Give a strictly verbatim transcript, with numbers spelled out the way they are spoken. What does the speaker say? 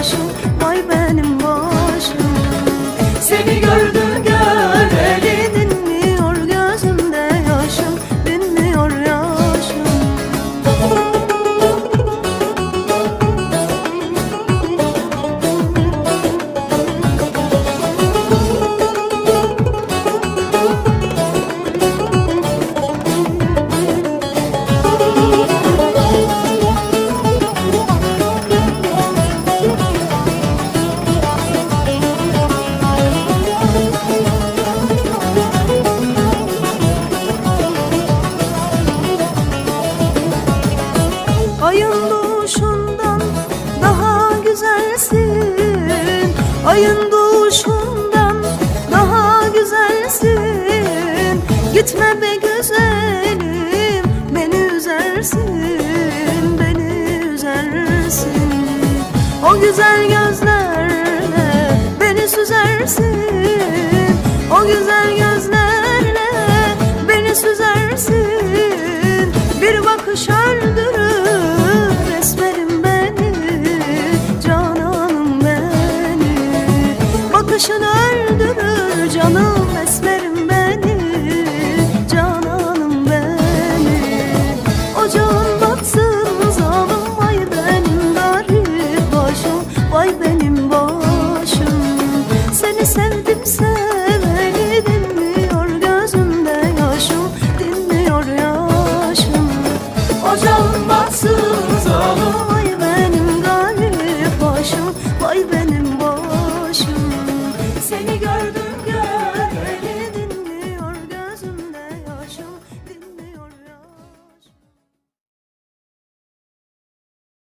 başım, vay benim başım. Seni gördüm göreli, Dinmiyor gözümde yaşım, dinmiyor yaşım. Ayın doğuşundan daha güzelsin, ayın doğuşundan daha güzelsin. Gitme be güzelim, beni üzersin, beni üzersin. O güzel gözlerle beni süzersin, o güzel gözlerle beni süzersin. Bir bakış öldürür esmerim beni, cananım beni. Bakışın